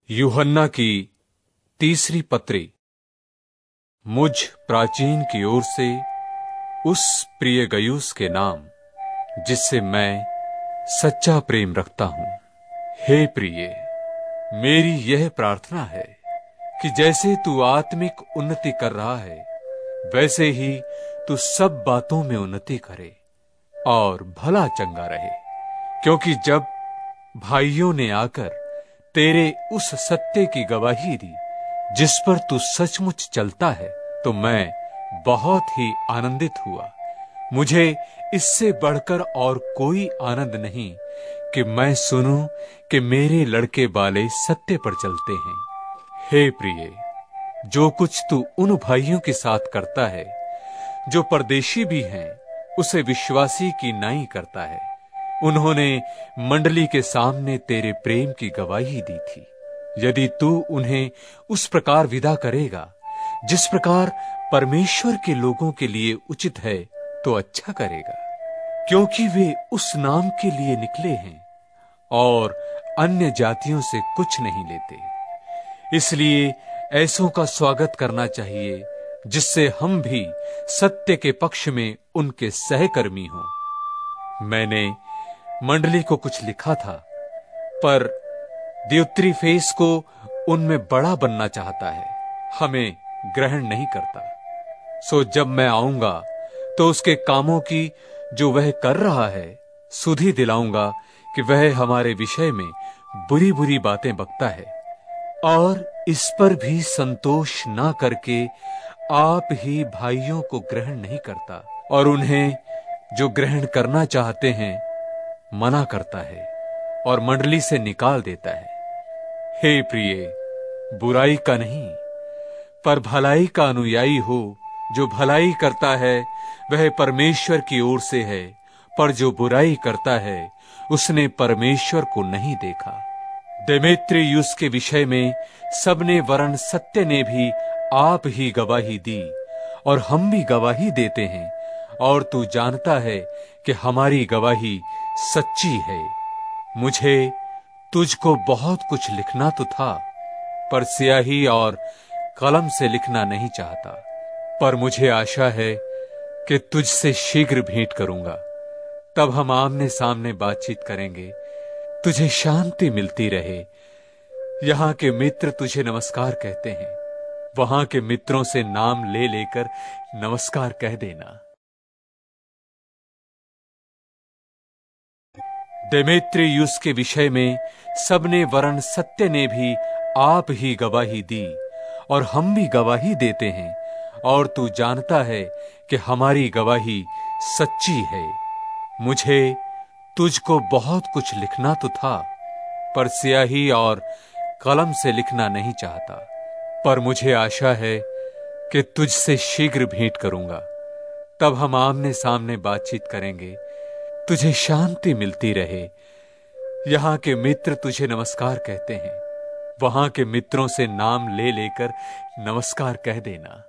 यूहन्ना की तीसरी पत्री। मुझ प्राचीन की ओर से उस प्रिय गयुस के नाम जिससे मैं सच्चा प्रेम रखता हूं। हे प्रिय, मेरी यह प्रार्थना है कि जैसे तू आत्मिक उन्नति कर रहा है वैसे ही तू सब बातों में उन्नति करे और भला चंगा रहे, क्योंकि जब भाइयों ने आकर तेरे उस सत्य की गवाही दी जिस पर तू सचमुच चलता है तो मैं बहुत ही आनंदित हुआ। मुझे इससे बढ़कर और कोई आनंद नहीं कि मैं सुनूं कि मेरे लड़के वाले सत्य पर चलते हैं। हे प्रिय, जो कुछ तू उन भाइयों के साथ करता है जो परदेशी भी हैं, उसे विश्वासी की नाई करता है। उन्होंने मंडली के सामने तेरे प्रेम की गवाही दी थी। यदि तू उन्हें उस प्रकार विदा करेगा जिस प्रकार परमेश्वर के लोगों के लिए उचित है तो अच्छा करेगा, क्योंकि वे उस नाम के लिए निकले हैं और अन्य जातियों से कुछ नहीं लेते। इसलिए ऐसों का स्वागत करना चाहिए जिससे हम भी सत्य के पक्ष में उनके सहकर्मी हों। मैंने मंडली को कुछ लिखा था, पर दियुत्रिफेस को उनमें बड़ा बनना चाहता है, हमें ग्रहण नहीं करता। सो जब मैं आऊंगा तो उसके कामों की जो वह कर रहा है सुधि दिलाऊंगा कि वह हमारे विषय में बुरी बुरी बातें बकता है, और इस पर भी संतोष ना करके आप ही भाइयों को ग्रहण नहीं करता और उन्हें जो ग्रहण करना चाहते हैं मना करता है और मंडली से निकाल देता है। हे प्रिय, बुराई का नहीं पर भलाई का अनुयायी हो। जो भलाई करता है वह परमेश्वर की ओर से है, पर जो बुराई करता है उसने परमेश्वर को नहीं देखा। देमेत्रियुस के विषय में सबने वरन सत्य ने भी आप ही गवाही दी और हम भी गवाही देते हैं, और तू जानता है कि हमारी गवाही सच्ची है। मुझे तुझको बहुत कुछ लिखना तो था, पर स्याही और कलम से लिखना नहीं चाहता। पर मुझे आशा है कि तुझसे शीघ्र भेंट करूंगा, तब हम आमने सामने बातचीत करेंगे। तुझे शांति मिलती रहे। यहाँ के मित्र तुझे नमस्कार कहते हैं, वहां के मित्रों से नाम ले लेकर नमस्कार कह देना। देमेत्रियुस के विषय में सबने वरन सत्य ने भी आप ही गवाही दी और हम भी गवाही देते हैं, और तू जानता है कि हमारी गवाही सच्ची है। मुझे तुझको बहुत कुछ लिखना तो था, पर स्याही और कलम से लिखना नहीं चाहता। पर मुझे आशा है कि तुझसे शीघ्र भेंट करूंगा, तब हम आमने सामने बातचीत करेंगे। तुझे शांति मिलती रहे। यहाँ के मित्र तुझे नमस्कार कहते हैं, वहां के मित्रों से नाम ले लेकर नमस्कार कह देना।